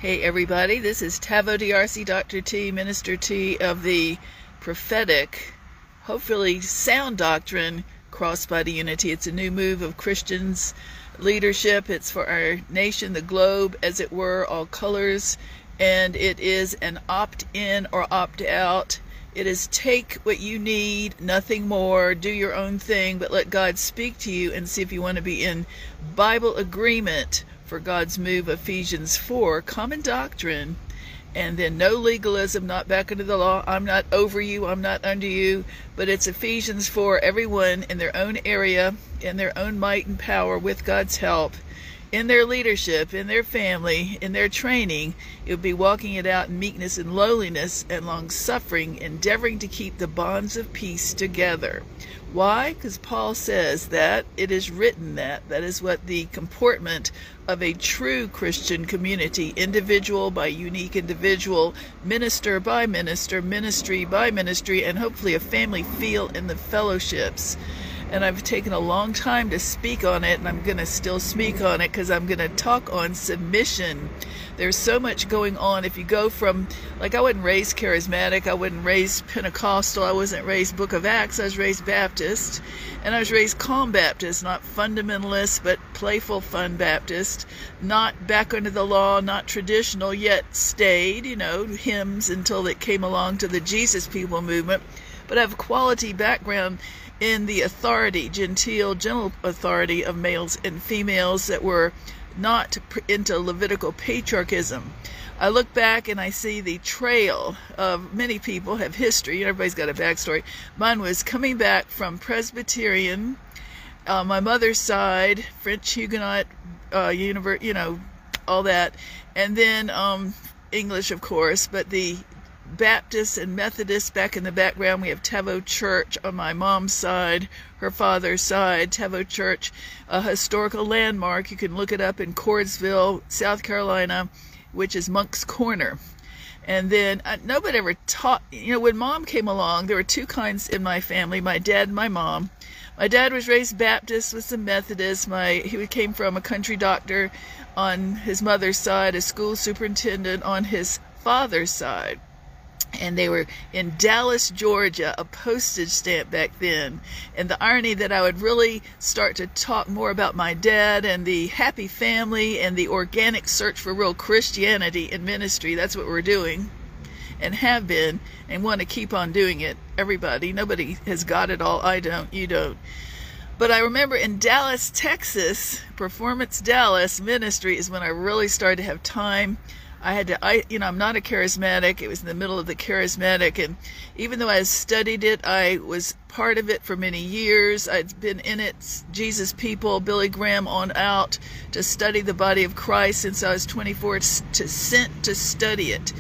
Hey everybody, this is Tavo DRC, Dr. T, Minister T of the prophetic, hopefully sound doctrine, Cross-Body Unity. It's a new move of Christians leadership. It's for our nation, the globe, as it were, all colors, and it is an opt-in or opt-out. It is take what you need, nothing more, do your own thing, but let God speak to you and see if you want to be in Bible agreement for God's move. Ephesians 4, common doctrine, and then no legalism, not back under the law. I'm not over you, I'm not under you, but it's Ephesians 4, everyone in their own area, in their own might and power, with God's help, in their leadership, in their family, in their training, it would be walking it out in meekness and lowliness and long-suffering, endeavoring to keep the bonds of peace together. Why? Because Paul says that it is written that is what the comportment of a true Christian community, individual by unique individual, minister by minister, ministry by ministry, and hopefully a family feel in the fellowships. And I've taken a long time to speak on it, and I'm going to still speak on it because I'm going to talk on submission. There's so much going on. If you go from, like, I wasn't raised charismatic, I wasn't raised Pentecostal, I wasn't raised Book of Acts, I was raised Baptist, and I was raised calm Baptist, not fundamentalist, but playful fun Baptist, not back under the law, not traditional, yet stayed, hymns until it came along to the Jesus People movement. But I have a quality background in the authority, gentle authority of males and females that were not into Levitical patriarchism. I look back and I see the trail of many people have history. Everybody's got a backstory. Mine was coming back from Presbyterian, my mother's side, French Huguenot, all that, and then English, of course, but the Baptists and Methodists back in the background. We have Tavo Church on my mom's side, her father's side. Tavo Church, a historical landmark. You can look it up in Cordsville, South Carolina, which is Monk's Corner. And then nobody ever taught, when Mom came along, there were two kinds in my family, my dad and my mom. My dad was raised Baptist with some Methodists. He came from a country doctor on his mother's side, a school superintendent on his father's side. And they were in Dallas, Georgia, a postage stamp back then. And the irony that I would really start to talk more about my dad and the happy family and the organic search for real Christianity in ministry. That's what we're doing and have been and want to keep on doing it. Everybody, nobody has got it all. I don't, you don't. But I remember in Dallas, Texas, Performance Dallas Ministry is when I really started to have time. I'm not a charismatic. It was in the middle of the charismatic, and even though I studied it, I was part of it for many years. I'd been in it, Jesus People, Billy Graham on out, to study the body of Christ since I was 24, sent to study it.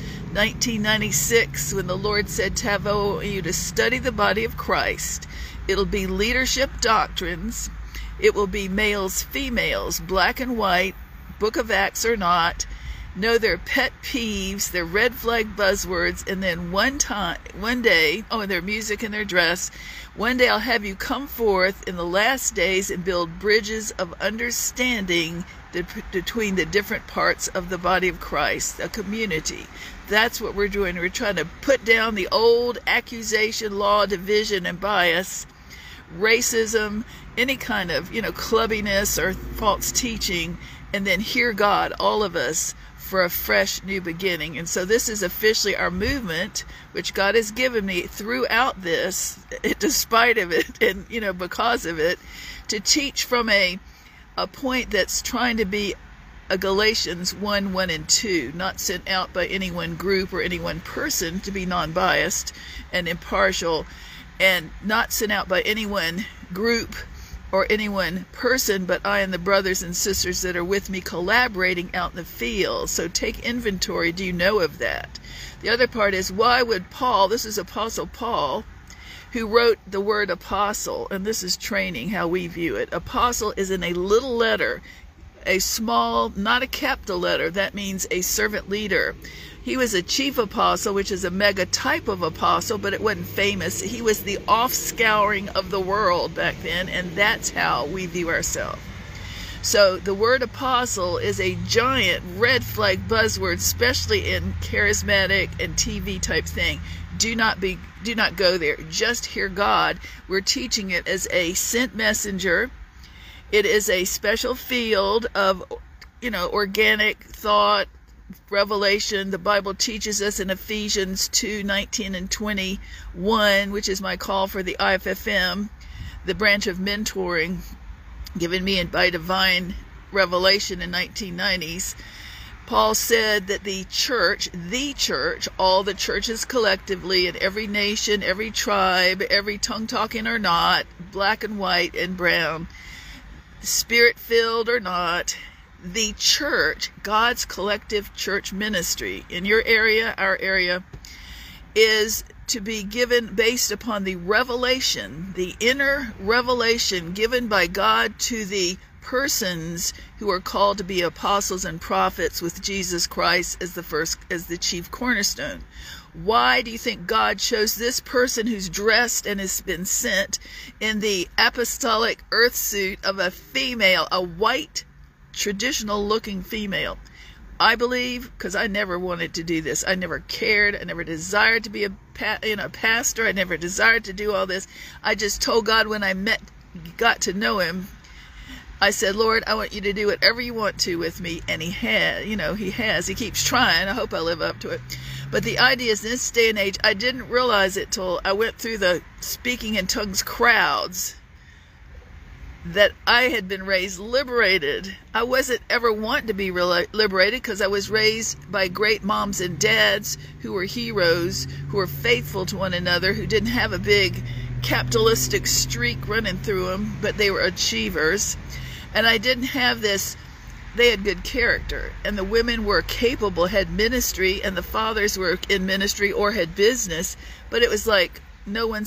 1996, when the Lord said, Tavo, I want you to study the body of Christ. It'll be leadership doctrines. It will be males, females, black and white, Book of Acts or not. Know their pet peeves, their red flag buzzwords, and then one day, and their music and their dress, one day I'll have you come forth in the last days and build bridges of understanding between the different parts of the body of Christ, a community. That's what we're doing. We're trying to put down the old accusation, law, division, and bias, racism, any kind of, clubbiness or false teaching, and then hear God, all of us, for a fresh new beginning. And so this is officially our movement, which God has given me throughout this, despite of it, and because of it, to teach from a point that's trying to be a Galatians 1, 1 and 2, not sent out by any one group or any one person, to be non-biased and impartial, and not sent out by any one group or any one person, but I and the brothers and sisters that are with me collaborating out in the field. So take inventory. Do you know of that? The other part is, why would Paul, this is Apostle Paul, who wrote the word apostle, and this is training, how we view it. Apostle is in a little letter, a small, not a capital letter. That means a servant leader. He was a chief apostle, which is a mega type of apostle, but it wasn't famous. He was the offscouring of the world back then, and that's how we view ourselves. So the word apostle is a giant red flag buzzword, especially in charismatic and TV type thing. Do not go there. Just hear God. We're teaching it as a sent messenger. It is a special field of, organic thought, revelation. The Bible teaches us in Ephesians 2:19 and 21, which is my call for the IFFM, the branch of mentoring given me by divine revelation in 1990s. Paul said that the church, all the churches collectively in every nation, every tribe, every tongue talking or not, black and white and brown, spirit filled or not, the church, God's collective church ministry in your area, our area, is to be given based upon the revelation, the inner revelation given by God to the persons who are called to be apostles and prophets with Jesus Christ as the chief cornerstone. Why do you think God chose this person who's dressed and has been sent in the apostolic earth suit of a female, a white, traditional looking female? I believe, because I never wanted to do this. I never cared. I never desired to be a pastor. I never desired to do all this. I just told God when I got to know him, I said, Lord, I want you to do whatever you want to with me. And he has. He keeps trying. I hope I live up to it. But the idea is, in this day and age, I didn't realize it till I went through the speaking in tongues crowds, that I had been raised liberated. I wasn't ever wanting to be liberated because I was raised by great moms and dads who were heroes, who were faithful to one another, who didn't have a big capitalistic streak running through them, but they were achievers. And I didn't have this. They had good character, and the women were capable, had ministry, and the fathers were in ministry or had business, but it was like no one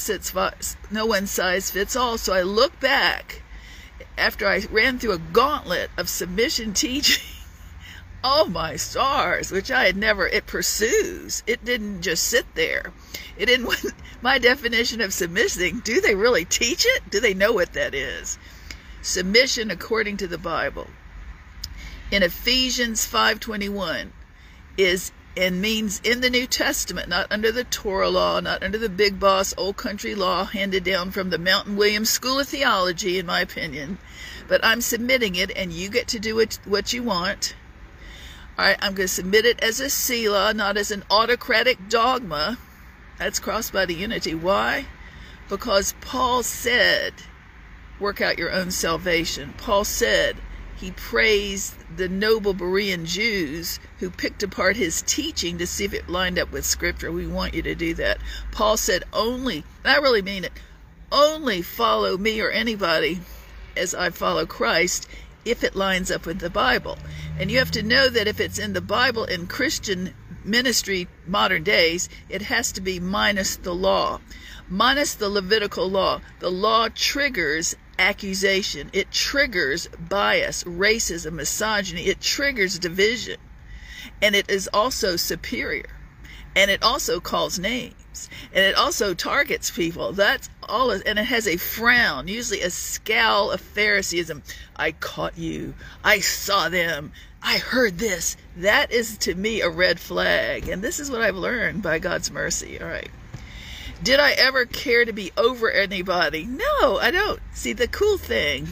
size fits all. So I look back after I ran through a gauntlet of submission teaching, oh my stars, which I had never, it pursues. It didn't just sit there. It didn't, my definition of submitting, do they really teach it? Do they know what that is? Submission according to the Bible. In Ephesians 5:21 is and means in the New Testament, not under the Torah law, not under the big boss old country law handed down from the Mountain Williams School of Theology, in my opinion. But I'm submitting it, and you get to do what you want. All right, I'm going to submit it as a Selah, not as an autocratic dogma. That's cross-body unity. Why? Because Paul said, work out your own salvation. Paul said, he praised the noble Berean Jews who picked apart his teaching to see if it lined up with Scripture. We want you to do that. Paul said only, and I really mean it, only follow me or anybody as I follow Christ if it lines up with the Bible. And you have to know that if it's in the Bible in Christian ministry, modern days, it has to be minus the law. Minus the Levitical law. The law triggers accusation. It triggers bias, racism, misogyny. It triggers division. And it is also superior. And it also calls names. And it also targets people. That's all. And it has a frown, usually a scowl of Phariseeism. I caught you. I saw them. I heard this. That is to me a red flag. And this is what I've learned by God's mercy. All right. Did I ever care to be over anybody? No, I don't. See, the cool thing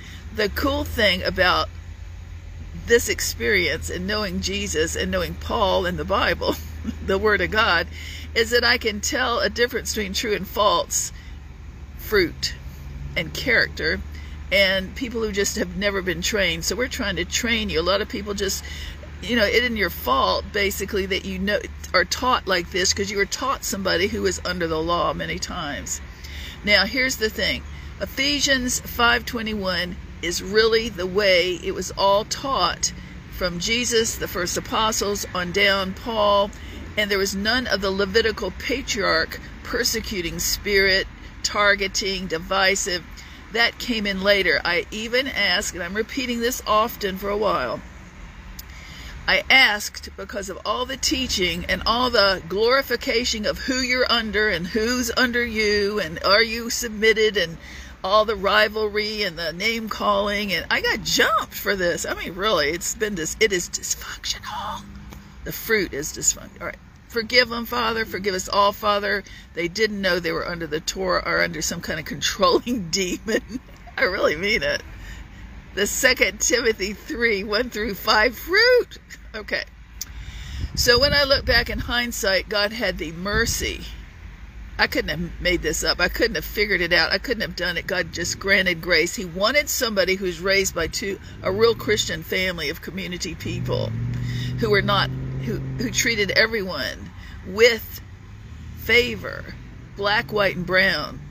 about this experience and knowing Jesus and knowing Paul and the Bible, the Word of God, is that I can tell a difference between true and false fruit and character and people who just have never been trained. So we're trying to train you. A lot of people just, it isn't your fault, basically, that you are taught like this because you were taught somebody who is under the law many times. Now, here's the thing. Ephesians 5:21 is really the way it was all taught from Jesus, the first apostles, on down Paul, and there was none of the Levitical patriarch persecuting spirit, targeting, divisive. That came in later. I even asked, and I'm repeating this often for a while, I asked, because of all the teaching and all the glorification of who you're under and who's under you and are you submitted and all the rivalry and the name calling, and I got jumped for this. I mean, really, it is dysfunctional. The fruit is dysfunctional. All right. Forgive them, Father. Forgive us all, Father. They didn't know they were under the Torah or under some kind of controlling demon. I really mean it. The 2 Timothy 3:1-5 fruit. Okay. So when I look back in hindsight, God had the mercy. I couldn't have made this up. I couldn't have figured it out. I couldn't have done it. God just granted grace. He wanted somebody who's raised by a real Christian family of community people who were not, who treated everyone with favor, black, white, and brown.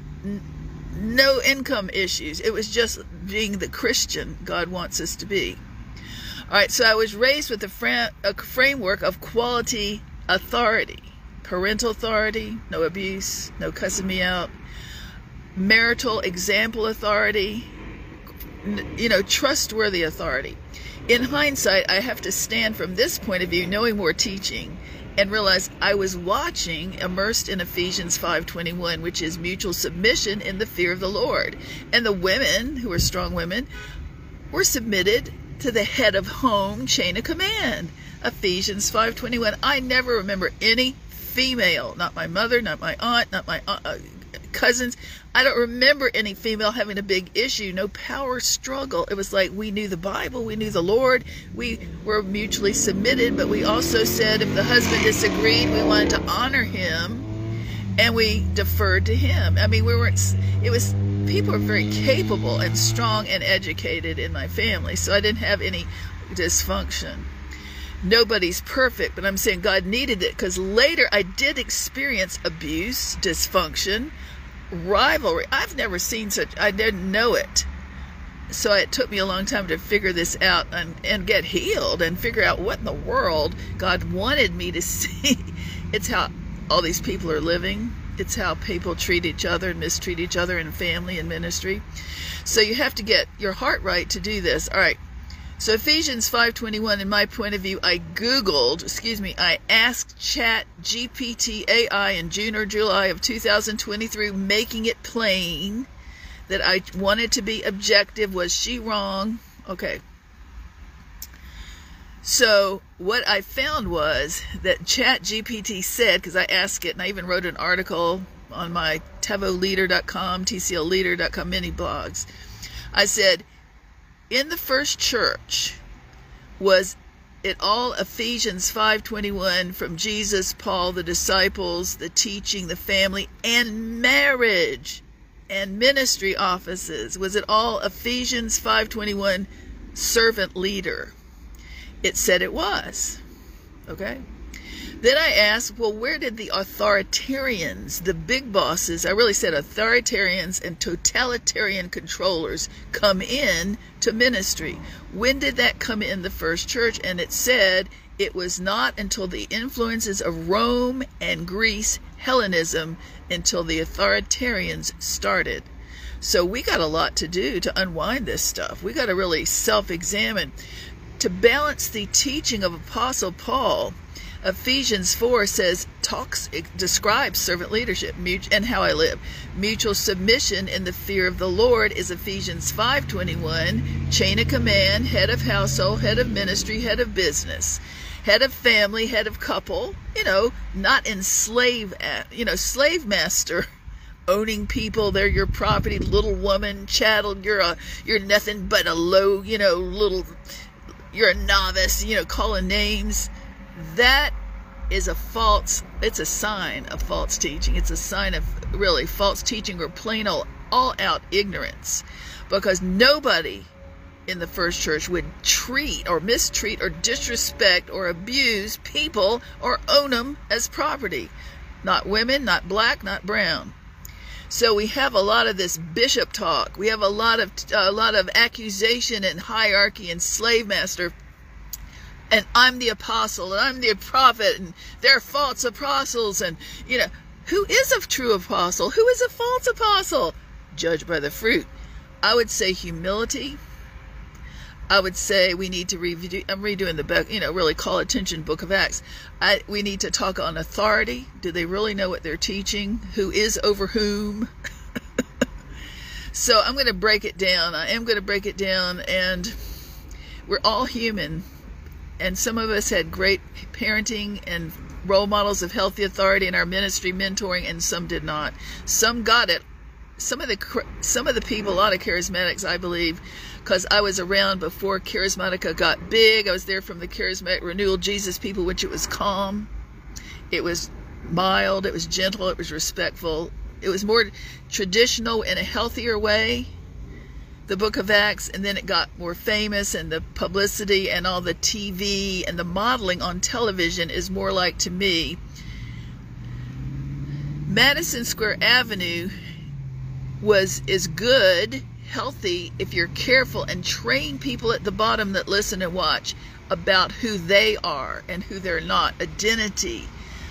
No income issues. It was just being the Christian God wants us to be. All right, so I was raised with a framework of quality authority. Parental authority, no abuse, no cussing me out. Marital example authority, trustworthy authority. In hindsight, I have to stand from this point of view, knowing more teaching, and realize I was watching, immersed in Ephesians 5:21, which is mutual submission in the fear of the Lord. And the women, who are strong women, were submitted to the head of home, chain of command. Ephesians 5:21. I never remember any female, not my mother, not my aunt, not my cousins. I don't remember any female having a big issue, no power struggle. It was like we knew the Bible, we knew the Lord, we were mutually submitted, but we also said if the husband disagreed, we wanted to honor him, and we deferred to him. I mean, people were very capable and strong and educated in my family, so I didn't have any dysfunction. Nobody's perfect, but I'm saying God needed it, because later I did experience abuse, dysfunction, rivalry. I've never seen such, I didn't know it. So it took me a long time to figure this out and get healed and figure out what in the world God wanted me to see. It's how all these people are living. It's how people treat each other and mistreat each other in family and ministry. So you have to get your heart right to do this. All right. So Ephesians 5:21, in my point of view, I asked ChatGPT AI in June or July of 2023, making it plain that I wanted to be objective. Was she wrong? Okay. So what I found was that ChatGPT said, because I asked it, and I even wrote an article on my tevoleader.com, tclleader.com mini blogs. I said, in the first church, was it all Ephesians 5:21 from Jesus, Paul, the disciples, the teaching, the family, and marriage and ministry offices? Was it all Ephesians 5:21 servant leader? It said it was. Okay. Then I asked, well, where did the authoritarians, the big bosses, I really said authoritarians and totalitarian controllers, come in to ministry? When did that come in the first church? And it said it was not until the influences of Rome and Greece, Hellenism, until the authoritarians started. So we got a lot to do to unwind this stuff. We got to really self-examine. To balance the teaching of Apostle Paul, Ephesians 4 describes servant leadership and how I live. Mutual submission in the fear of the Lord is Ephesians 5:21. Chain of command, head of household, head of ministry, head of business, head of family, head of couple. Not slave master, owning people. They're your property, little woman, chattel. You're nothing but a low, you're a novice. Calling names. That is it's a sign of false teaching. It's a sign of really false teaching or plain all out ignorance, because nobody in the first church would treat or mistreat or disrespect or abuse people or own them as property. Not women, not black, not brown. So we have a lot of this bishop talk. We have a lot of accusation and hierarchy and slave master. And I'm the apostle, and I'm the prophet, and they're false apostles. And, who is a true apostle? Who is a false apostle? Judged by the fruit. I would say humility. I would say we need to review. I'm redoing the book, really call attention Book of Acts. We need to talk on authority. Do they really know what they're teaching? Who is over whom? So I'm going to break it down. I am going to break it down, and we're all human. And some of us had great parenting and role models of healthy authority in our ministry, mentoring, and some did not. Some got it. Some of the people, a lot of charismatics, I believe, because I was around before Charismatica got big. I was there from the Charismatic Renewal Jesus people, which it was calm, it was mild, it was gentle, it was respectful. It was more traditional in a healthier way, the book of Acts, and then it got more famous, and the publicity and all the TV and the modeling on television is more like, to me, Madison Square Avenue is good, healthy, if you're careful and train people at the bottom that listen and watch about who they are and who they're not, identity,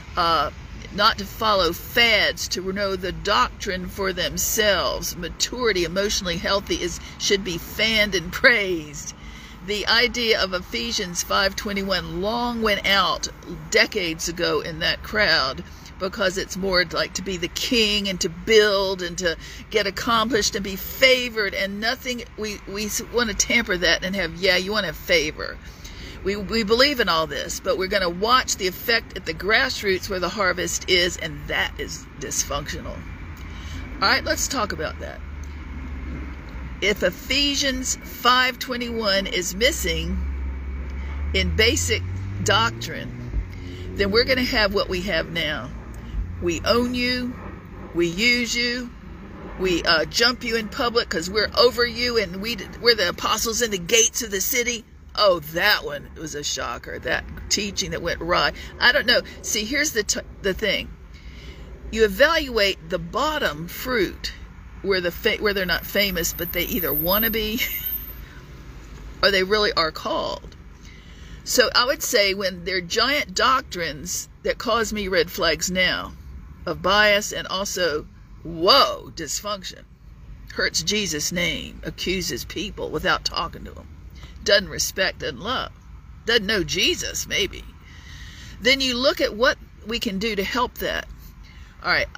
not to follow fads, to know the doctrine for themselves. Maturity, emotionally healthy, should be fanned and praised. The idea of Ephesians 5:21 long went out decades ago in that crowd, because it's more like to be the king and to build and to get accomplished and be favored, and nothing, we want to tamper that and have, you want to have favor. We believe in all this, but we're going to watch the effect at the grassroots where the harvest is, and that is dysfunctional. All right, let's talk about that. If Ephesians 5:21 is missing in basic doctrine, then we're going to have what we have now. We own you, we use you, we jump you in public because we're over you, and we're the apostles in the gates of the city. Oh, that one was a shocker, that teaching that went awry. I don't know. See, here's the thing. You evaluate the bottom fruit where they're not famous, but they either want to be or they really are called. So I would say when they're giant doctrines that cause me red flags now, of bias and also, dysfunction, hurts Jesus' name, accuses people without talking to them, doesn't respect and love, doesn't know Jesus maybe, then you look at what we can do to help that. All right,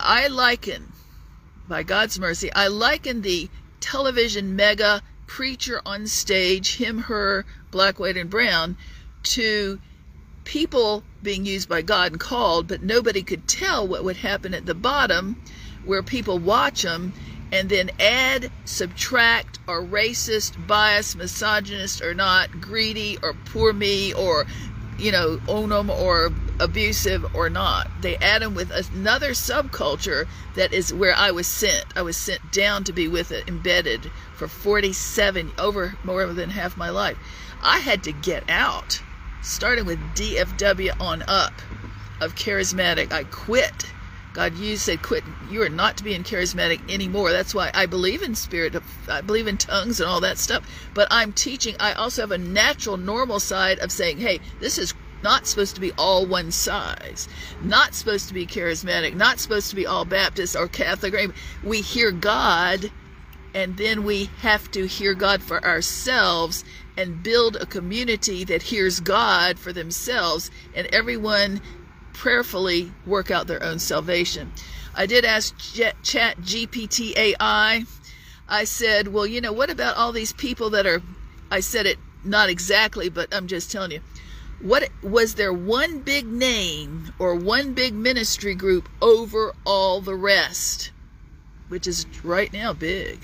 by God's mercy, I liken the television mega preacher on stage, him, her, black, white, and brown, to people being used by God and called, but nobody could tell what would happen at the bottom, where people watch them and then add, subtract, or racist, biased, misogynist, or not, greedy, or poor me, or own them, or abusive, or not. They add them with another subculture that is where I was sent. I was sent down to be with it, embedded for over more than half my life. I had to get out, starting with DFW on up, of charismatic. I quit. God said, quit. You are not to be in charismatic anymore. That's why I believe in spirit. I believe in tongues and all that stuff. But I'm teaching. I also have a natural, normal side of saying, hey, this is not supposed to be all one size. Not supposed to be charismatic. Not supposed to be all Baptist or Catholic. We hear God, and then we have to hear God for ourselves and build a community that hears God for themselves, and everyone prayerfully work out their own salvation. I did ask Chat GPT AI. I said, well, what about all these people that are, I said it not exactly, but I'm just telling you, what was there one big name or one big ministry group over all the rest, which is right now big?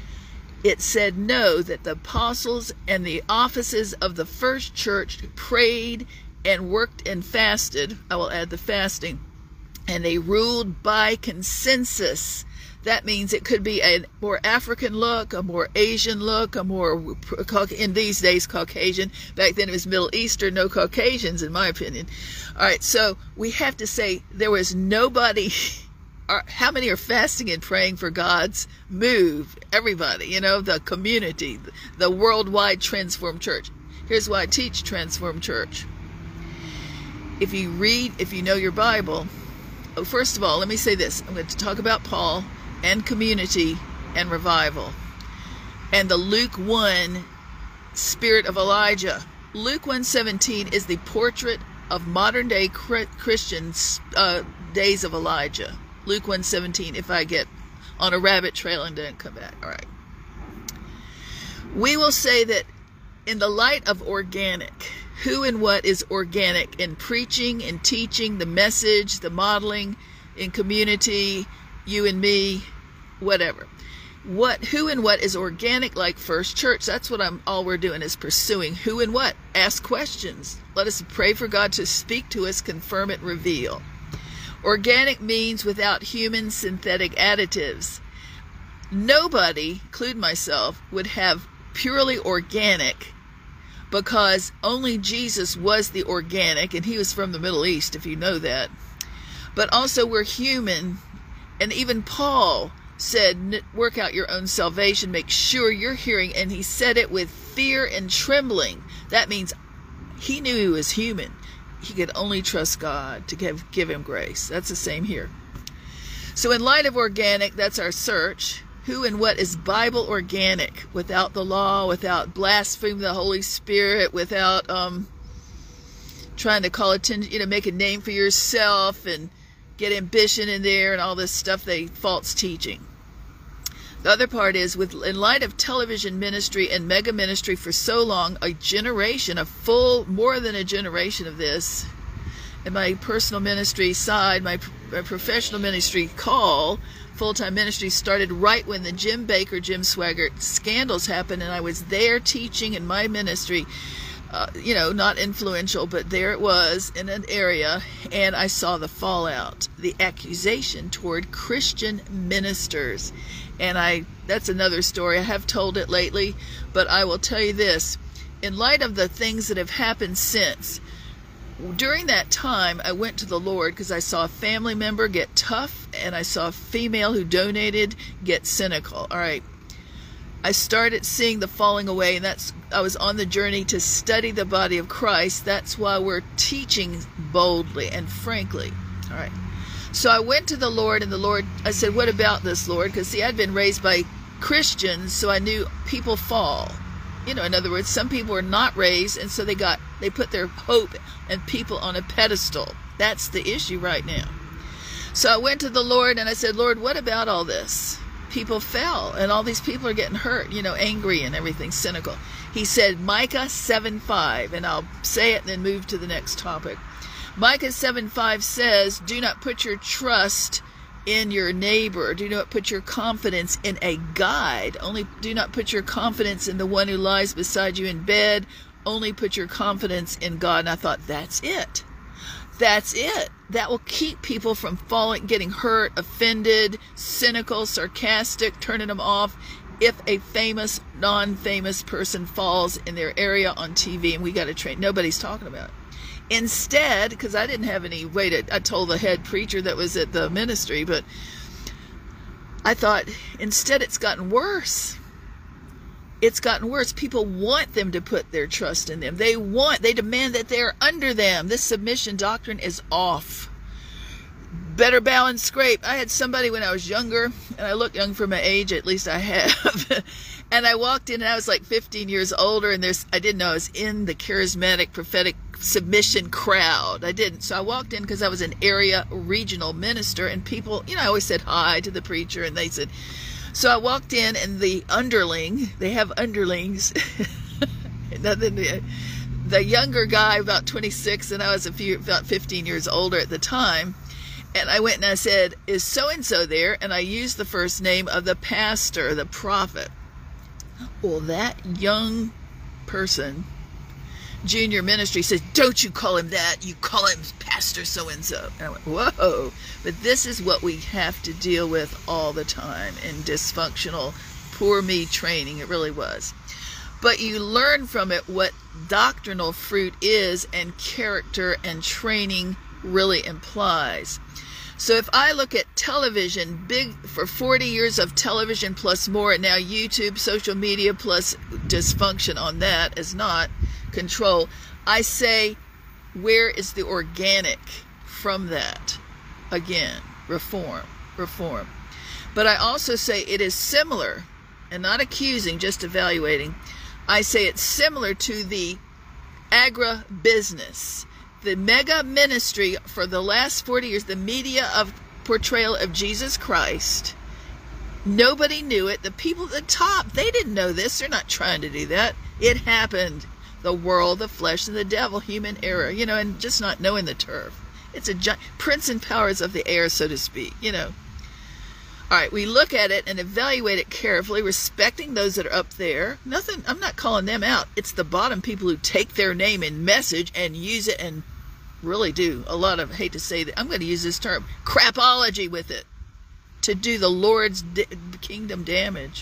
It said no, that the apostles and the offices of the first church prayed and worked and fasted. I will add the fasting. And they ruled by consensus. That means it could be a more African look, a more Asian look, a more, in these days, Caucasian. Back then it was Middle Eastern, no Caucasians, in my opinion. All right, so we have to say there was nobody. How many are fasting and praying for God's move? Everybody, the community, the worldwide Transformed Church. Here's why I teach Transformed Church. If you know your Bible, first of all, let me say this. I'm going to talk about Paul and community and revival and the Luke 1 spirit of Elijah. Luke 1:17 is the portrait of modern day Christians' days of Elijah. Luke 1:17, if I get on a rabbit trail and don't come back. All right. We will say that in the light of organic, who and what is organic in preaching, in teaching, the message, the modeling, in community, you and me, whatever. Who and what is organic, like First Church. That's what all we're doing is pursuing who and what. Ask questions. Let us pray for God to speak to us, confirm it, reveal. Organic means without human synthetic additives. Nobody, including myself, would have purely organic, because only Jesus was the organic, and he was from the Middle East, if you know that. But also we're human, and even Paul said, work out your own salvation, make sure you're hearing, and he said it with fear and trembling. That means he knew he was human. He could only trust God to give him grace. That's the same here. So in light of organic, that's our search. Who and what is Bible organic, without the law, without blaspheming the Holy Spirit, without trying to call attention, make a name for yourself and get ambition in there and all this stuff, false teaching. The other part is, in light of television ministry and mega ministry for so long, more than a generation of this, and my personal ministry side, my professional ministry call, full-time ministry started right when the Jim Bakker, Jim Swaggart scandals happened, and I was there teaching in my ministry, not influential, but there it was in an area, and I saw the fallout, the accusation toward Christian ministers. And that's another story. I have told it lately, but I will tell you this. In light of the things that have happened since, during that time, I went to the Lord because I saw a family member get tough, and I saw a female who donated get cynical. All right. I started seeing the falling away, and I was on the journey to study the body of Christ. That's why we're teaching boldly and frankly. All right. So I went to the Lord, and I said, what about this, Lord? Because, see, I'd been raised by Christians, so I knew people fall. In other words, some people were not raised, and so they put their hope and people on a pedestal. That's the issue right now. So I went to the Lord, and I said, Lord, what about all this? People fell, and all these people are getting hurt, angry and everything, cynical. He said, Micah 7:5, and I'll say it and then move to the next topic. Micah 7:5 says, do not put your trust in your neighbor. Do not put your confidence in a guide. Do not put your confidence in the one who lies beside you in bed. Only put your confidence in God. And I thought, that's it. That's it. That will keep people from falling, getting hurt, offended, cynical, sarcastic, turning them off. If a famous, non-famous person falls in their area on TV, and we got to train, nobody's talking about it. Instead, because I didn't have any way I told the head preacher that was at the ministry, but I thought, instead it's gotten worse. It's gotten worse. People want them to put their trust in them. They demand that they're under them. This submission doctrine is off. Better bow and scrape. I had somebody when I was younger, and I look young for my age, at least I have. And I walked in, and I was like 15 years older, and I didn't know I was in the charismatic prophetic submission crowd. I didn't. So I walked in because I was an area regional minister, and people, I always said hi to the preacher, and they said, so I walked in, and the underling, they have underlings, the younger guy, about 26, and I was about 15 years older at the time, and I went and I said, is so-and-so there? And I used the first name of the pastor, the prophet. Well, that young person, junior ministry, says, don't you call him that, you call him Pastor so-and-so. And I went, whoa. But this is what we have to deal with all the time in dysfunctional, poor me training. It really was. But you learn from it what doctrinal fruit is, and character and training really implies. So if I look at television, for 40 years of television plus more, and now YouTube, social media plus dysfunction on that is not control, I say, where is the organic from that? Again, reform. But I also say it is similar, and not accusing, just evaluating. I say it's similar to the agribusiness. The mega ministry for the last 40 years, the media of portrayal of Jesus Christ Nobody knew it. The people at the top, they didn't know this. They're not trying to do that. It happened. The world, the flesh, and the devil, human error, and just not knowing the turf. It's a giant prince and powers of the air, so to speak, All right, we look at it and evaluate it carefully, respecting those that are up there. Nothing, I'm not calling them out. It's the bottom people who take their name and message and use it and really do a lot of, I hate to say that, I'm going to use this term, crapology with it to do the Lord's kingdom damage.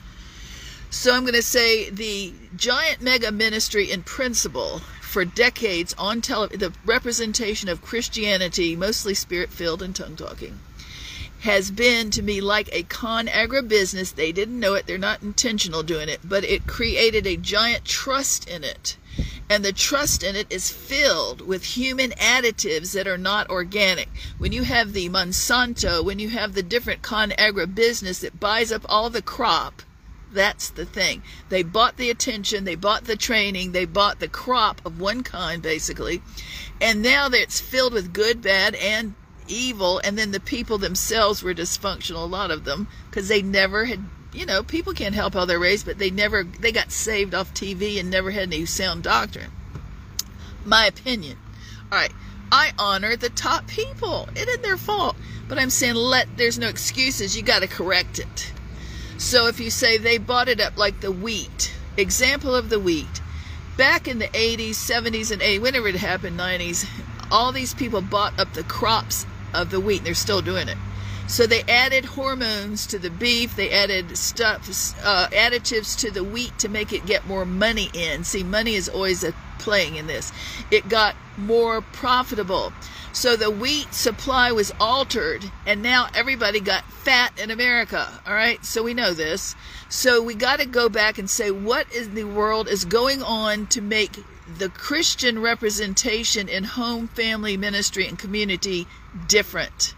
So I'm going to say the giant mega ministry in principle for decades on the representation of Christianity, mostly spirit-filled and tongue-talking, has been to me like a con agribusiness. They didn't know it. They're not intentional doing it, but it created a giant trust in it. And the trust in it is filled with human additives that are not organic. When you have the Monsanto, when you have the different con agribusiness that buys up all the crop, that's the thing. They bought the attention, they bought the training, they bought the crop of one kind, basically. And now that it's filled with good, bad, and evil, and then the people themselves were dysfunctional, a lot of them, because they never had, people can't help how they're raised, but they got saved off TV and never had any sound doctrine. My opinion. All right, I honor the top people. It isn't their fault, but I'm saying there's no excuses. You got to correct it. So if you say they bought it up like the wheat, example of the wheat, back in the 80s, 70s, and 80s, whenever it happened, 90s, all these people bought up the crops of the wheat, and they're still doing it. So they added hormones to the beef, they added additives to the wheat to make it get more money in. See, money is always playing in this. It got more profitable. So the wheat supply was altered, and now everybody got fat in America, all right? So we know this. So we got to go back and say, what in the world is going on to make the Christian representation in home, family, ministry, and community different?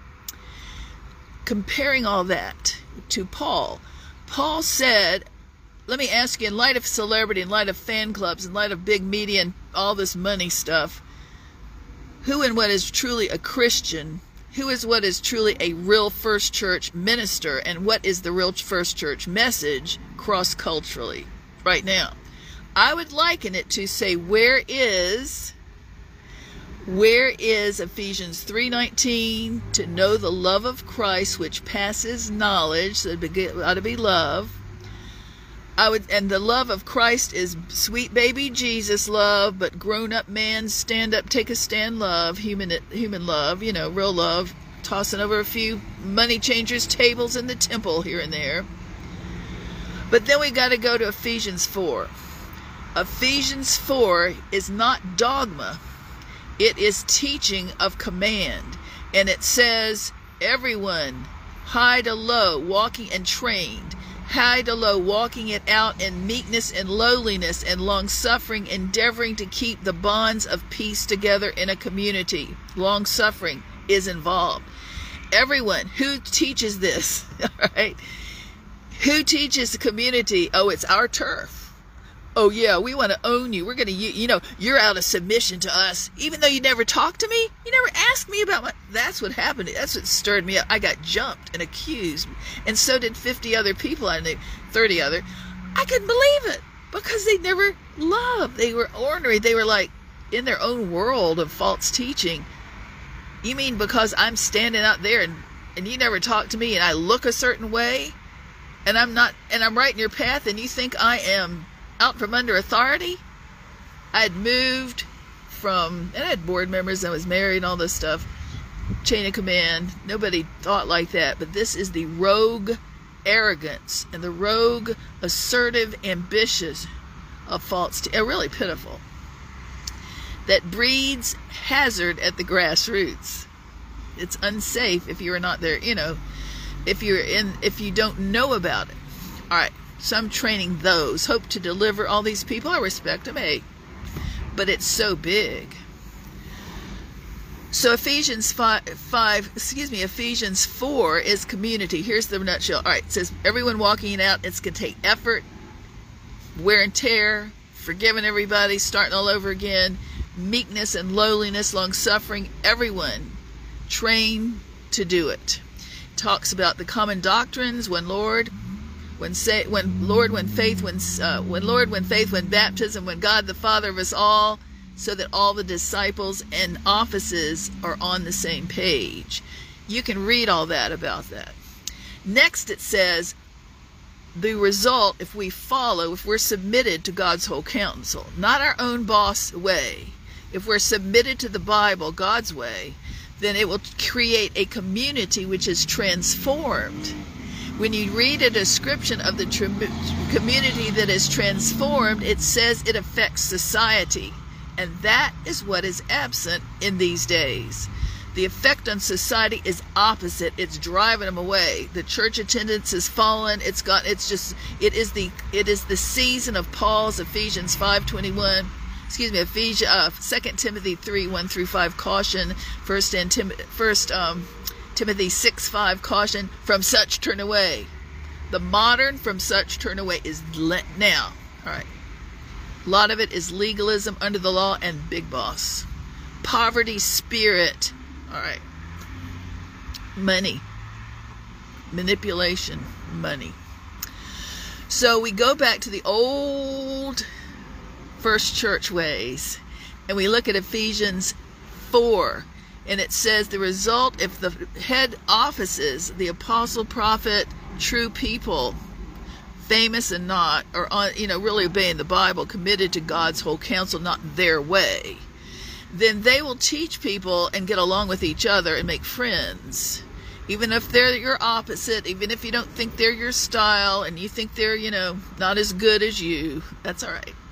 Comparing all that to Paul. Paul said, let me ask you, in light of celebrity, in light of fan clubs, in light of big media and all this money stuff, who and what is truly a Christian? Who is what is truly a real First Church minister? And what is the real First Church message cross-culturally right now? I would liken it to say, where is Ephesians 3:19? To know the love of Christ, which passes knowledge. So it ought to be love. And the love of Christ is sweet baby Jesus love, but grown-up man, stand up, take a stand love, human love, real love, tossing over a few money changers' tables in the temple here and there. But then we got to go to Ephesians 4. Ephesians 4 is not dogma. It is teaching of command. And it says, everyone, high to low, walking and trained, high to low, walking it out in meekness and lowliness and long-suffering, endeavoring to keep the bonds of peace together in a community. Long-suffering is involved. Everyone who teaches this, all right, who teaches the community, oh, it's our turf. Oh, yeah, we want to own you. We're going to, you're out of submission to us. Even though you never talked to me, you never asked me about that's what happened. That's what stirred me up. I got jumped and accused. And so did 50 other people I knew, 30 other. I couldn't believe it because they never loved. They were ornery. They were like in their own world of false teaching. You mean because I'm standing out there and you never talk to me and I look a certain way and I'm right in your path and you think I am out from under authority? I had moved and I had board members, I was married and all this stuff, chain of command. Nobody thought like that, but this is the rogue arrogance and the rogue assertive ambitious of false really pitiful, that breeds hazard at the grassroots. It's unsafe if you are not there, if you don't know about it. All right. So I'm training those. Hope to deliver all these people. I respect them, but it's so big. So Ephesians 4 is community. Here's the nutshell. All right, it says everyone walking it out. It's going to take effort, wear and tear, forgiving everybody, starting all over again, meekness and lowliness, long-suffering. Everyone trained to do it. talks about the common doctrines, when faith, when baptism, when God the Father of us all, so that all the disciples and offices are on the same page. You can read all that about that. Next it says, the result, if we're submitted to God's whole counsel, not our own boss way, if we're submitted to the Bible, God's way, then it will create a community which is transformed. When you read a description of the community that is transformed, it says it affects society. And that is what is absent in these days. The effect on society is opposite. It's driving them away. The church attendance has fallen. It is the season of Paul's Ephesians 5:21. 2 Timothy 3:1-5 caution. 1 Timothy 6:5 caution. From such turn away. The modern from such turn away is now. All right. A lot of it is legalism under the law and big boss. Poverty spirit. All right. Money. Manipulation. Money. So we go back to the old first church ways, and we look at Ephesians 4, and it says the result, if the head offices, the apostle, prophet, true people, famous and not, are on, really obeying the Bible, committed to God's whole counsel, not their way, then they will teach people and get along with each other and make friends. Even if they're your opposite, even if you don't think they're your style and you think they're, not as good as you, that's all right.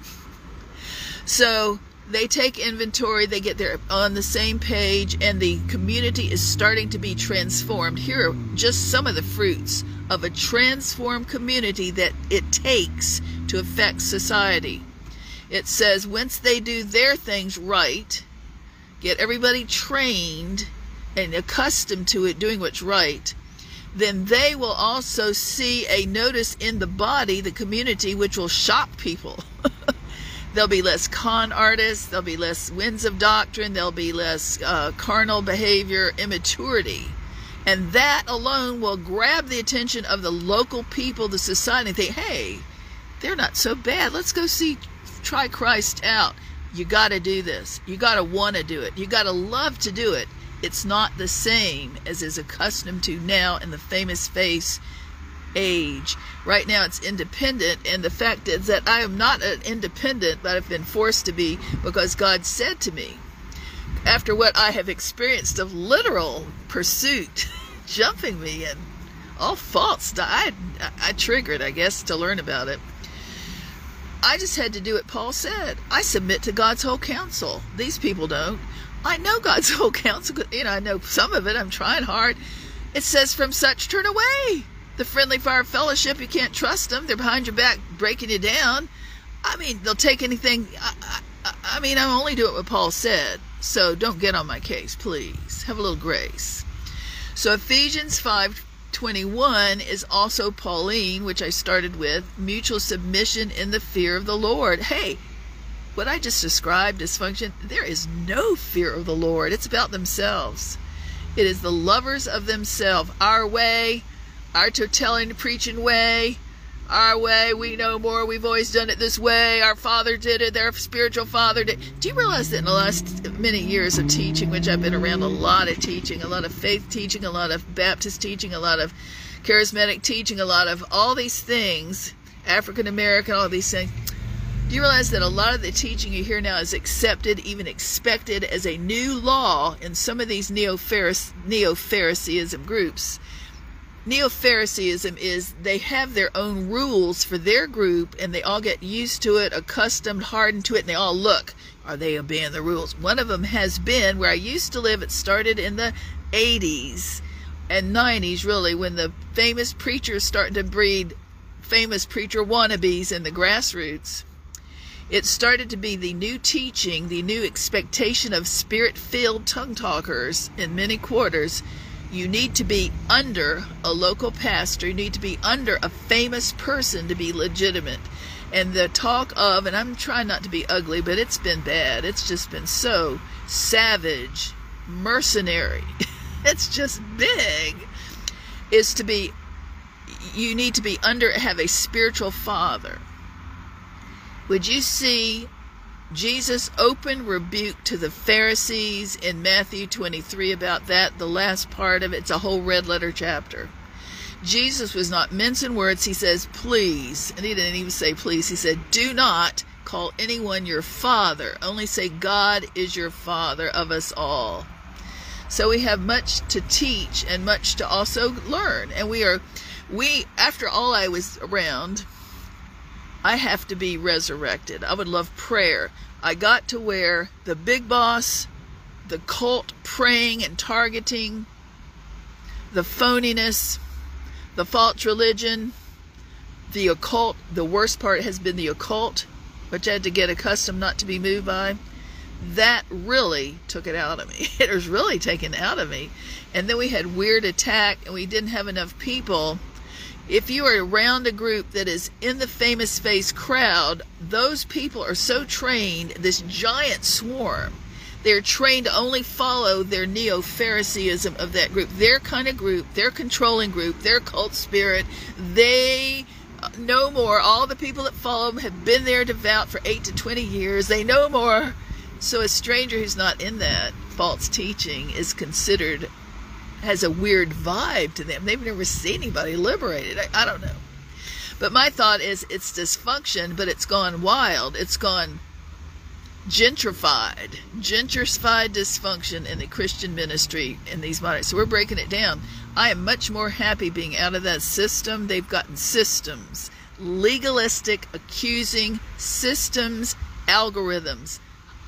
So they take inventory, they get there on the same page, and the community is starting to be transformed. Here are just some of the fruits of a transformed community that it takes to affect society. It says, once they do their things right, get everybody trained and accustomed to it, doing what's right, then they will also see a notice in the body, the community, which will shock people. There'll be less con artists, there'll be less winds of doctrine, there'll be less carnal behavior, immaturity. And that alone will grab the attention of the local people, the society, and think, hey, they're not so bad. Let's go try Christ out. You got to do this. You got to want to do it. You got to love to do it. It's not the same as is accustomed to now in the famous face age. Right now it's independent, and the fact is that I am not an independent, but I've been forced to be because God said to me, after what I have experienced of literal pursuit, jumping me and all faults, I triggered, I guess, to learn about it. I just had to do what Paul said. I submit to God's whole counsel. These people don't. I know God's whole counsel. I know some of it. I'm trying hard. It says, from such turn away. The friendly fire fellowship, you can't trust them. They're behind your back, breaking you down. They'll take anything. I'm only doing what Paul said. So don't get on my case, please. Have a little grace. So Ephesians 5:21 is also Pauline, which I started with, mutual submission in the fear of the Lord. Hey, what I just described, dysfunction, there is no fear of the Lord. It's about themselves. It is the lovers of themselves. Our way, our telling, preaching way, our way, we know more, we've always done it this way, our father did it, their spiritual father did. Do you realize that in the last many years of teaching, which I've been around a lot of teaching, a lot of faith teaching, a lot of Baptist teaching, a lot of charismatic teaching, a lot of all these things, African American, all these things, do you realize that a lot of the teaching you hear now is accepted, even expected as a new law in some of these neo-Phariseeism groups? Neo-Phariseeism is they have their own rules for their group, and they all get used to it, accustomed, hardened to it, and they all look, are they obeying the rules? One of them has been where I used to live. It started in the 80s and 90s, really, when the famous preachers started to breed famous preacher wannabes in the grassroots. It started to be the new teaching, the new expectation of spirit-filled tongue talkers in many quarters. You need to be under a local pastor. You need to be under a famous person to be legitimate. And the talk of, and I'm trying not to be ugly, but it's been bad. It's just been so savage, mercenary. It's just big. is to be, you need to be have a spiritual father. Would you see Jesus' open rebuke to the Pharisees in Matthew 23 about that? The last part of it, it's a whole red letter chapter. Jesus was not mincing words. He says, please, and he didn't even say please. He said, do not call anyone your father. Only say God is your father of us all. So we have much to teach and much to also learn. And after all I was around, I have to be resurrected. I would love prayer. I got to where the big boss, the cult praying and targeting, the phoniness, the false religion, the occult, the worst part has been the occult, which I had to get accustomed not to be moved by. That really took it out of me. It was really taken out of me. And then we had weird attack, and we didn't have enough people. If you are around a group that is in the famous face crowd, those people are so trained, this giant swarm, they're trained to only follow their neo-Phariseeism of that group, their kind of group, their controlling group, their cult spirit. They know more. All the people that follow them have been there devout for 8 to 20 years. They know more. So a stranger who's not in that false teaching is considered, has a weird vibe to them. They've never seen anybody liberated. I don't know. But my thought is it's dysfunction, but it's gone wild. It's gone gentrified dysfunction in the Christian ministry in these modern. So we're breaking it down. I am much more happy being out of that system. They've gotten systems, legalistic, accusing systems, algorithms.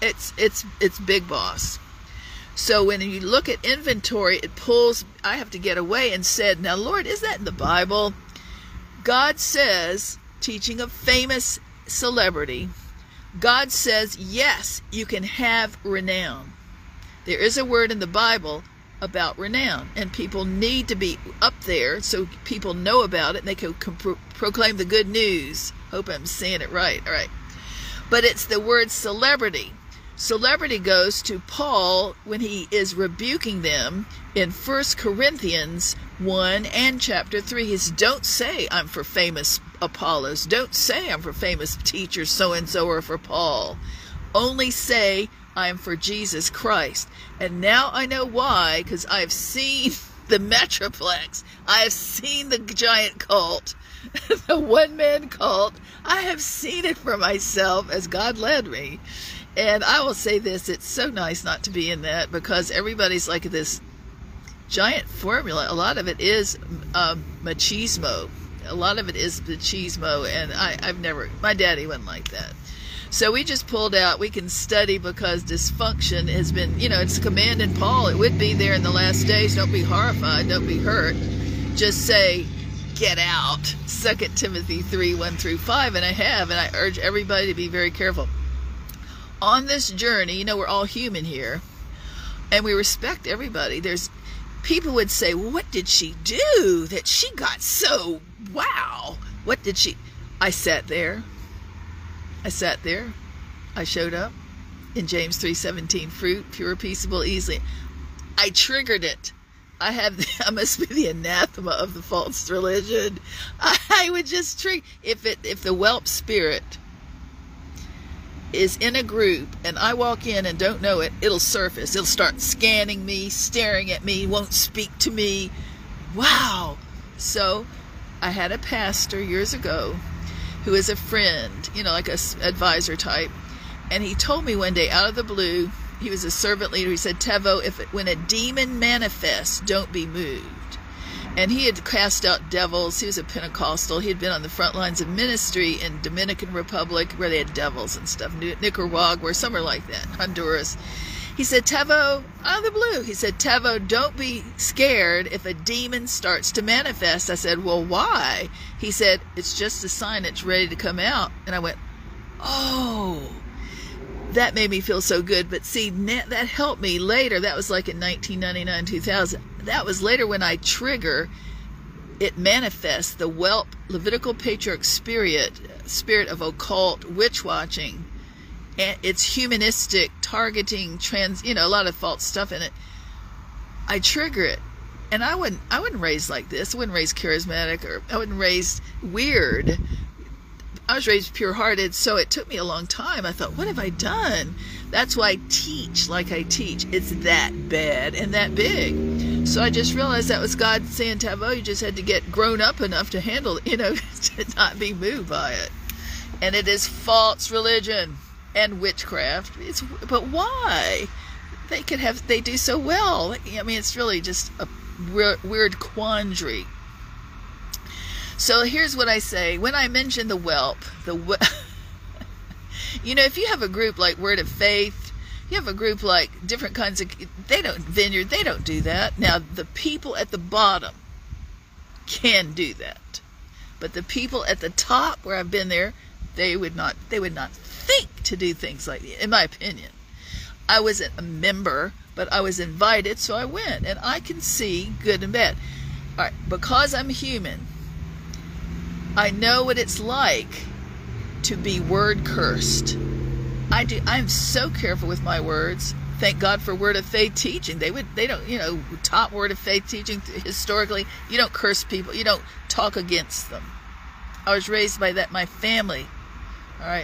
It's big boss. So when you look at inventory, it pulls, I have to get away and said, now Lord, is that in the Bible? God says, teaching a famous celebrity, God says, yes, you can have renown. There is a word in the Bible about renown, and people need to be up there so people know about it and they can proclaim the good news. Hope I'm saying it right. All right. But it's the word celebrity. Celebrity goes to Paul when he is rebuking them in 1 Corinthians 1 and chapter 3. He says, don't say I'm for famous Apollos. Don't say I'm for famous teachers so-and-so or for Paul. Only say I'm for Jesus Christ. And now I know why, because I've seen the Metroplex. I have seen the giant cult, the one-man cult. I have seen it for myself as God led me. And I will say this, it's so nice not to be in that, because everybody's like this giant formula. A lot of it is machismo. A lot of it is machismo, and I've never, my daddy wasn't like that. So we just pulled out, we can study, because dysfunction has been, it's a command in Paul. It would be there in the last days. Don't be horrified, don't be hurt. Just say, get out. 2 Timothy 3, 1 through 5, and I have, and I urge everybody to be very careful. On this journey, we're all human here, and we respect everybody. People would say, well, what did she do that she got so, wow, what did she, I sat there, I showed up in James 3:17, fruit, pure, peaceable, easily. I triggered it. I must be the anathema of the false religion. I would just trigger, if the whelp spirit is in a group and I walk in and don't know it, it'll surface. It'll start scanning me, staring at me, won't speak to me. Wow. So I had a pastor years ago who is a friend, like a advisor type, and he told me one day out of the blue, he was a servant leader, he said, Tevo, when a demon manifests, don't be moved. And he had cast out devils. He was a Pentecostal. He had been on the front lines of ministry in Dominican Republic, where they had devils and stuff. Nicaragua, or somewhere like that. Honduras. He said, Tevo, out of the blue, he said, Tevo, don't be scared if a demon starts to manifest. I said, well, why? He said, it's just a sign it's ready to come out. And I went, oh, that made me feel so good. But see, that helped me later. That was like in 1999, 2000. That was later when I trigger, it manifests the whelp, Levitical patriarch spirit of occult witch watching. And it's humanistic, targeting, a lot of false stuff in it. I trigger it. And I wasn't raised like this. I wasn't raised charismatic, or I wasn't raised weird. I was raised pure-hearted, so it took me a long time. I thought, what have I done? That's why I teach like I teach. It's that bad and that big. So I just realized that was God saying, Taveau, you just had to get grown up enough to handle it, to not be moved by it. And it is false religion and witchcraft. But why? They do so well. I mean, it's really just a weird quandary. So here's what I say. When I mention the whelp, if you have a group like Word of Faith, you have a group like different kinds of, Vineyard, they don't do that. Now, the people at the bottom can do that. But the people at the top, where I've been there, they would not think to do things like that, in my opinion. I wasn't a member, but I was invited, so I went. And I can see good and bad. All right, because I'm human, I know what it's like to be word cursed. I'm so careful with my words. Thank God for Word of Faith teaching. They don't, top Word of Faith teaching historically, you don't curse people. You don't talk against them. I was raised by that, my family. All right.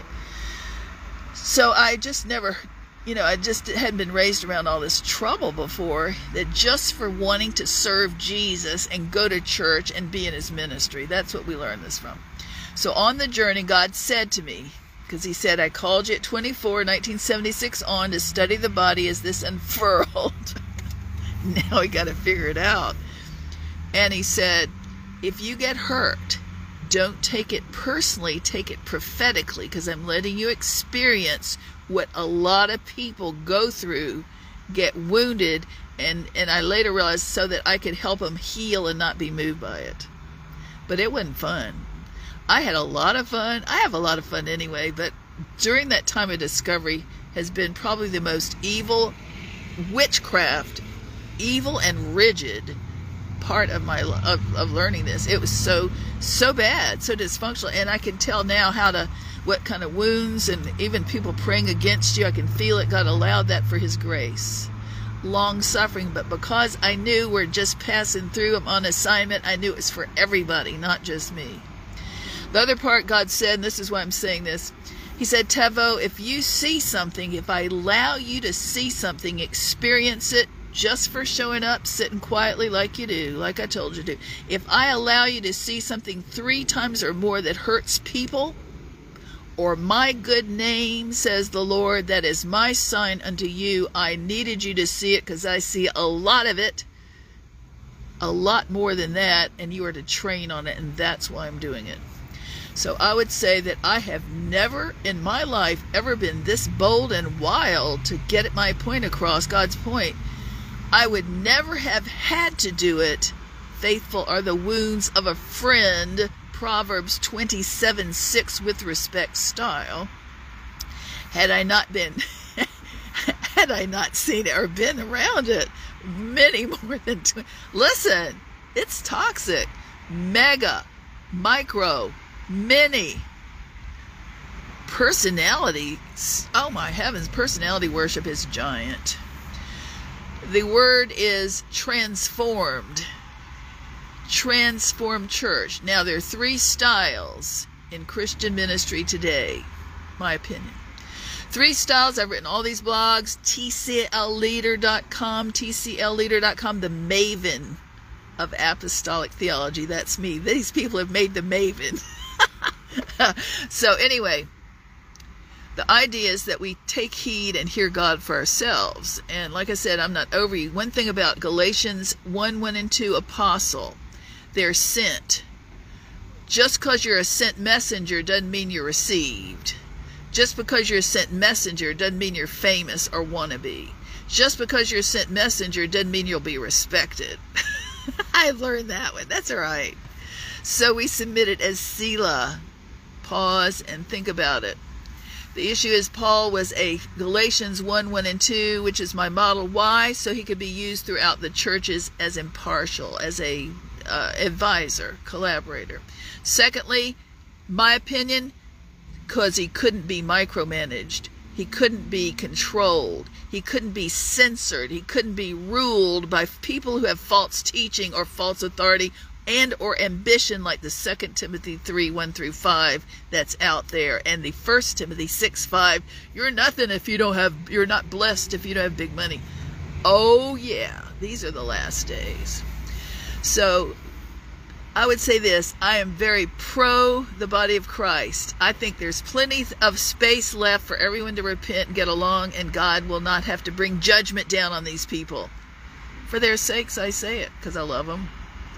So I just never, I just hadn't been raised around all this trouble before, that just for wanting to serve Jesus and go to church and be in his ministry. That's what we learned this from. So on the journey, God said to me, because he said, I called you at 24, 1976 on to study the body as this unfurled. Now we got to figure it out. And he said, if you get hurt, don't take it personally, take it prophetically, because I'm letting you experience what a lot of people go through, get wounded, and I later realized so that I could help them heal and not be moved by it. But it wasn't fun. I had a lot of fun. I have a lot of fun anyway, but during that time of discovery has been probably the most evil, witchcraft, evil and rigid part of my of learning this. It was so bad, so dysfunctional, and I can tell now what kind of wounds, and even people praying against you, I can feel it. God allowed that for his grace. Long suffering, but because I knew we're just passing through, I'm on assignment, I knew it was for everybody, not just me. The other part, God said, and this is why I'm saying this, he said, Taveau, if you see something, if I allow you to see something, experience it, just for showing up, sitting quietly like you do, like I told you to. If I allow you to see something 3 times or more that hurts people, or my good name, says the Lord, that is my sign unto you, I needed you to see it because I see a lot of it, a lot more than that, and you are to train on it, and that's why I'm doing it. So I would say that I have never in my life ever been this bold and wild to get at my point across, God's point. I would never have had to do it. Faithful are the wounds of a friend, Proverbs 27:6 with respect style. Had I not seen it or been around it many more than listen, it's toxic. Mega, micro, many. Personality, oh my heavens, personality worship is giant. The word is transformed. Transformed church. Now, there are 3 styles in Christian ministry today, my opinion. 3 styles. I've written all these blogs. TCLleader.com, TCLleader.com, the maven of apostolic theology. That's me. These people have made the maven. So anyway, the idea is that we take heed and hear God for ourselves. And like I said, I'm not over you. One thing about Galatians 1:1-2, apostle, they're sent. Just because you're a sent messenger doesn't mean you're received. Just because you're a sent messenger doesn't mean you're famous or wannabe. Just because you're a sent messenger doesn't mean you'll be respected. I learned that one. That's all right. So we submit it as Selah. Pause and think about it. The issue is Paul was a Galatians 1:1-2, which is my model. Why? So he could be used throughout the churches as impartial, as a advisor, collaborator. Secondly, my opinion, because he couldn't be micromanaged. He couldn't be controlled. He couldn't be censored. He couldn't be ruled by people who have false teaching or false authority and or ambition, like the 2 Timothy 3:1-5 that's out there, and the 1 Timothy 6:5. You're nothing if you don't have, you're not blessed if you don't have big money. Oh yeah, these are the last days. So I would say this: I am very pro the body of Christ. I think there's plenty of space left for everyone to repent and get along, and God will not have to bring judgment down on these people. For their sakes, I say it, because I love them.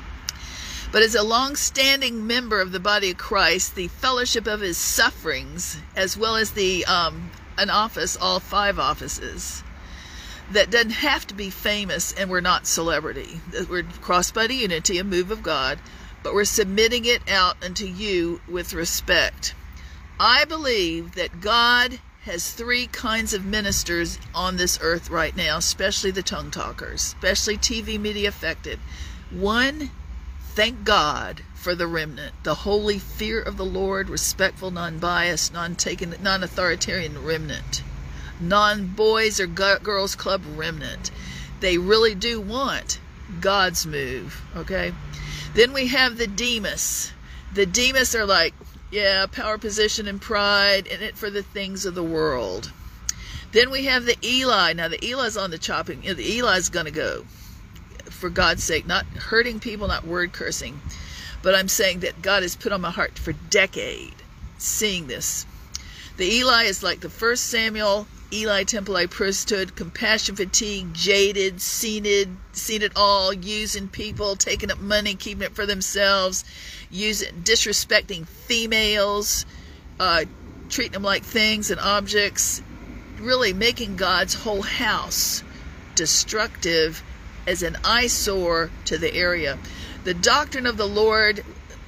But as a long-standing member of the body of Christ, the fellowship of his sufferings, as well as the an office, all 5 offices, that doesn't have to be famous, and we're not celebrity. We're cross-body unity, a move of God, but we're submitting it out unto you with respect. I believe that God has 3 kinds of ministers on this earth right now, especially the tongue talkers, especially TV media affected. 1, thank God for the remnant, the holy fear of the Lord, respectful, non-biased, non-authoritarian remnant, non-boys or girls club remnant. They really do want God's move, okay? Then we have the Demas. The Demas are like, yeah, power, position, and pride, in it for the things of the world. Then we have the Eli. Now the Eli's on the chopping. The Eli's going to go. For God's sake, not hurting people, not word cursing, but I'm saying that God has put on my heart for decades seeing this. The Eli is like the 1 Samuel, Eli Temple priesthood, compassion fatigue, jaded, seen it all, using people, taking up money, keeping it for themselves, disrespecting females, treating them like things and objects, really making God's whole house destructive as an eyesore to the area. The doctrine of the Lord,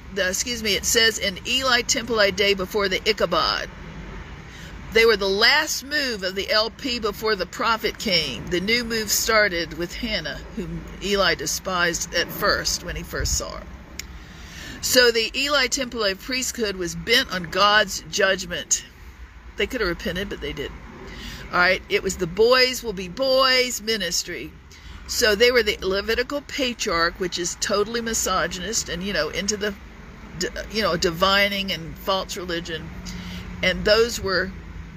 it says in Eli Temple day before the Ichabod. They were the last move of the LP before the prophet came. The new move started with Hannah, whom Eli despised at first when he first saw her. So the Eli Temple priesthood was bent on God's judgment. They could have repented, but they didn't. All right, it was the boys will be boys ministry. So they were the Levitical patriarch, which is totally misogynist and, into the, divining and false religion. And those were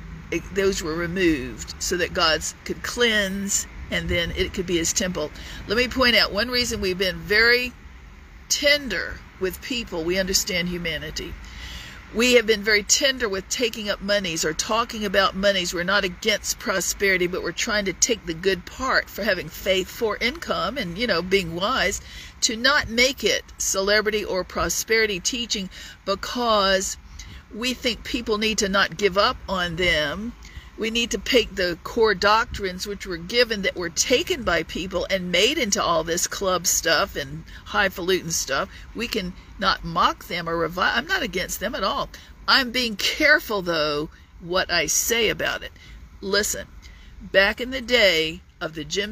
removed so that God could cleanse, and then it could be his temple. Let me point out one reason we've been very tender with people. We understand humanity. We have been very tender with taking up monies or talking about monies. We're not against prosperity, but we're trying to take the good part for having faith for income and, being wise, to not make it celebrity or prosperity teaching, because we think people need to not give up on them. We need to take the core doctrines which were given, that were taken by people and made into all this club stuff and highfalutin stuff. We can not mock them or revile. I'm not against them at all. I'm being careful, though, what I say about it. Listen, back in the day of the Jim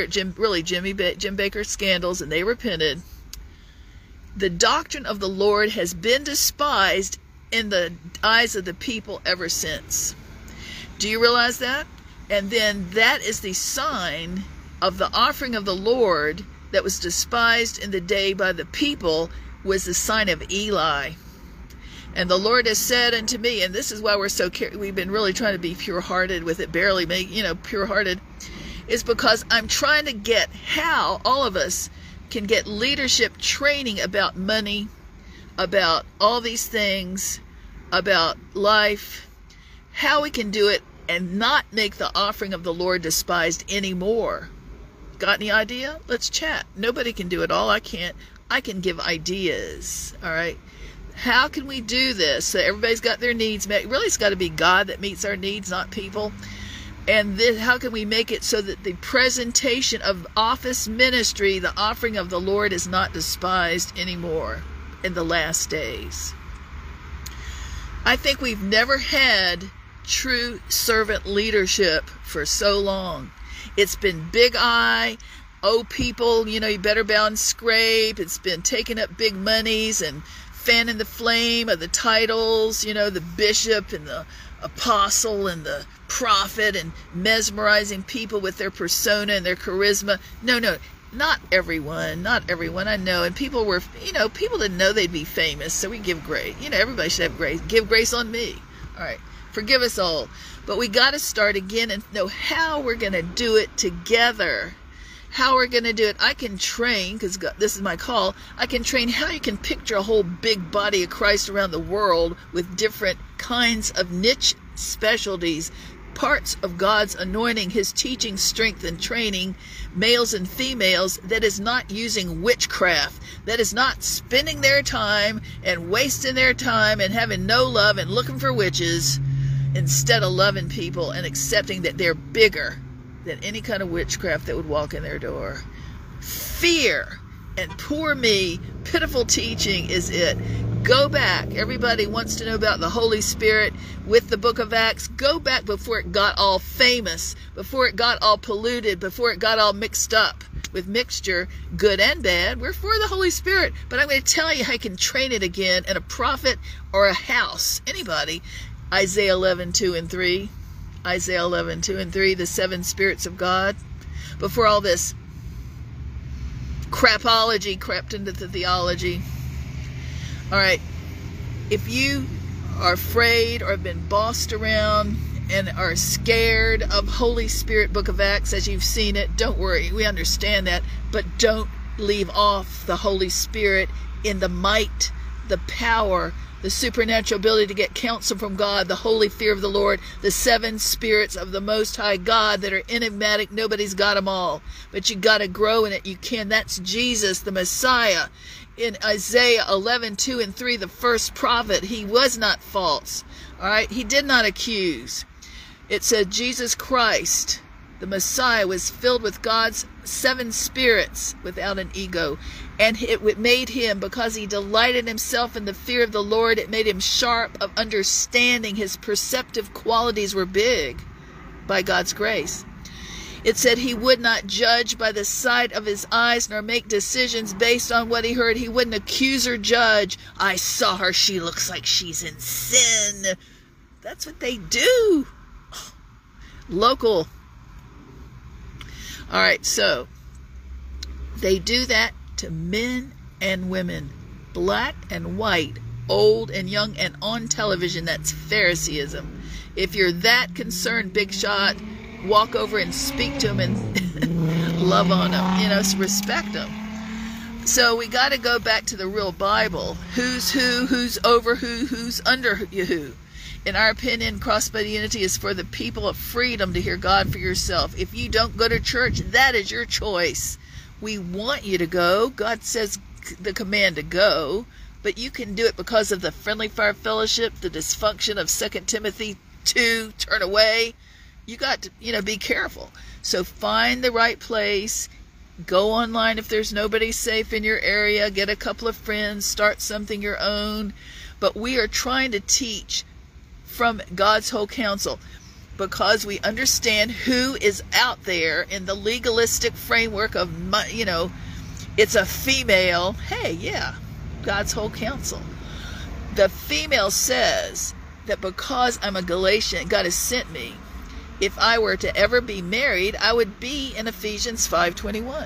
Bakker scandals, and they repented, the doctrine of the Lord has been despised in the eyes of the people ever since. Do you realize that? And then that is the sign of the offering of the Lord that was despised in the day by the people, was the sign of Eli. And the Lord has said unto me, and this is why we've been really trying to be pure-hearted with it, barely pure-hearted, is because I'm trying to get how all of us can get leadership training about money, about all these things, about life, how we can do it and not make the offering of the Lord despised anymore. Got any idea? Let's chat. Nobody can do it all. I can't. I can give ideas. All right. How can we do this so everybody's got their needs met? Really, it's got to be God that meets our needs, not people. And then how can we make it so that the presentation of office ministry, the offering of the Lord, is not despised anymore in the last days? I think we've never had true servant leadership for so long. It's been big eye, oh people, you better bow and scrape. It's been taking up big monies and fanning the flame of the titles, the bishop and the apostle and the prophet and mesmerizing people with their persona and their charisma. No, not everyone, I know. And people were, people didn't know they'd be famous, so we give grace. Everybody should have grace. Give grace on me. All right. Forgive us all. But we got to start again and know how we're going to do it together. How we're going to do it. I can train, because this is my call, I can train how you can picture a whole big body of Christ around the world with different kinds of niche specialties, parts of God's anointing, his teaching, strength, and training, males and females, that is not using witchcraft, that is not spending their time and wasting their time and having no love and looking for witches, instead of loving people and accepting that they're bigger than any kind of witchcraft that would walk in their door. Fear and poor me, pitiful teaching is it. Go back. Everybody wants to know about the Holy Spirit with the book of Acts. Go back before it got all famous, before it got all polluted, before it got all mixed up with mixture, good and bad. We're for the Holy Spirit, but I'm going to tell you how you can train it again in a prophet or a house. Anybody. Isaiah 11:2-3. Isaiah 11:2-3, the 7 spirits of God. Before all this crapology crept into the theology. All right, if you are afraid or have been bossed around and are scared of Holy Spirit book of Acts as you've seen it, don't worry, we understand that, but don't leave off the Holy Spirit in the might, the power, the supernatural ability to get counsel from God, the holy fear of the Lord, the 7 spirits of the Most High God that are enigmatic. Nobody's got them all, but you got to grow in it. You can. That's Jesus, the Messiah. In Isaiah 11:2-3, the first prophet, he was not false. All right, he did not accuse. It said Jesus Christ, the Messiah, was filled with God's 7 spirits without an ego. And it made him, because he delighted himself in the fear of the Lord, it made him sharp of understanding. His perceptive qualities were big by God's grace. It said he would not judge by the sight of his eyes, nor make decisions based on what he heard. He wouldn't accuse or judge. I saw her. She looks like she's in sin. That's what they do. Local. All right, so they do that to men and women, black and white, old and young, and on television. That's Phariseeism. If you're that concerned, big shot, walk over and speak to them and love on them, respect them. So we got to go back to the real Bible. Who's who, who's over who, who's under who. In our opinion, Crossbody Unity is for the people of freedom to hear God for yourself. If you don't go to church, that is your choice. We want you to go. God says the command to go, but you can do it because of the Friendly Fire Fellowship, the dysfunction of 2 Timothy 2, turn away. You got to, be careful. So find the right place. Go online if there's nobody safe in your area. Get a couple of friends. Start something your own. But we are trying to teach from God's whole counsel, because we understand who is out there in the legalistic framework of, it's a female. Hey, yeah, God's whole counsel. The female says that because I'm a Galatian, God has sent me. If I were to ever be married, I would be in Ephesians 5:21,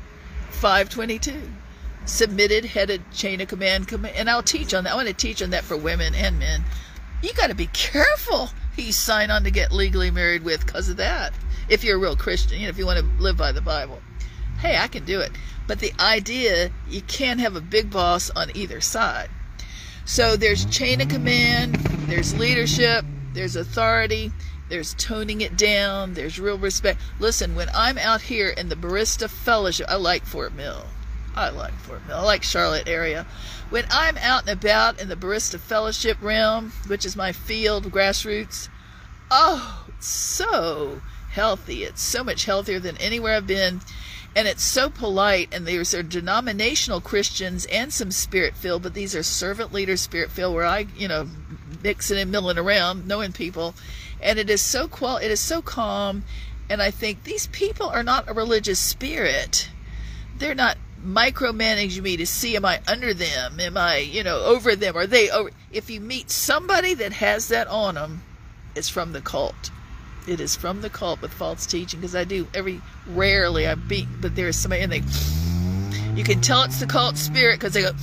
5:22. Submitted, headed, chain of command, and I'll teach on that. I want to teach on that for women and men. You got to be careful who you sign on to get legally married with because of that. If you're a real Christian, if you want to live by the Bible. Hey, I can do it. But the idea, you can't have a big boss on either side. So there's chain of command, there's leadership, there's authority, there's toning it down, there's real respect. Listen, when I'm out here in the Barista Fellowship, I like Fort Mill. I like Charlotte area. When I'm out and about in the Barista Fellowship realm, which is my field, grassroots, it's so healthy. It's so much healthier than anywhere I've been. And it's so polite. And there's denominational Christians and some spirit-filled, but these are servant leaders, spirit-filled, where I, mixing and milling around, knowing people. And it is so it is so calm. And I think these people are not a religious spirit. They're not micromanaging me to see, am I under them? Am I, over them? Are they over? If you meet somebody that has that on them, is from the cult. It is from the cult with false teaching, because I do rarely I beat, but there's somebody and you can tell it's the cult spirit because they go.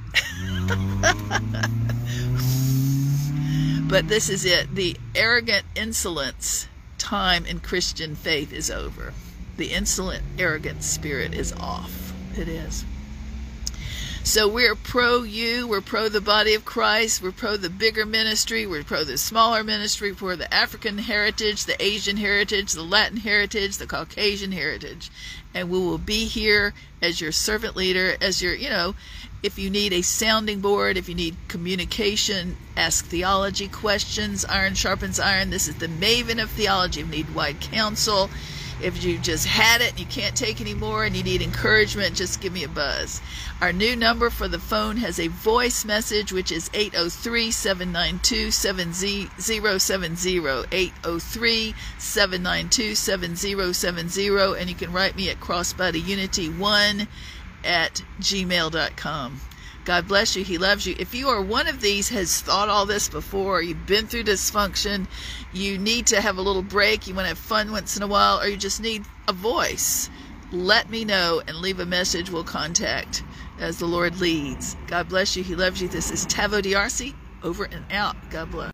But this is it. The arrogant insolence time in Christian faith is over. The insolent, arrogant spirit is off. It is. So we're pro you, we're pro the body of Christ, we're pro the bigger ministry, we're pro the smaller ministry, we're pro the African heritage, the Asian heritage, the Latin heritage, the Caucasian heritage. And we will be here as your servant leader, as your, if you need a sounding board, if you need communication, ask theology questions, iron sharpens iron. This is the maven of theology. If you need wide counsel, if you just had it and you can't take any more and you need encouragement, just give me a buzz. Our new number for the phone has a voice message, which is 803-792-7070, 803-792-7070, and you can write me at crossbodyunity1@gmail.com. God bless you. He loves you. If you are one of these, has thought all this before, you've been through dysfunction, you need to have a little break, you want to have fun once in a while, or you just need a voice, let me know and leave a message. We'll contact as the Lord leads. God bless you. He loves you. This is Tavo D'Arcy, over and out. God bless.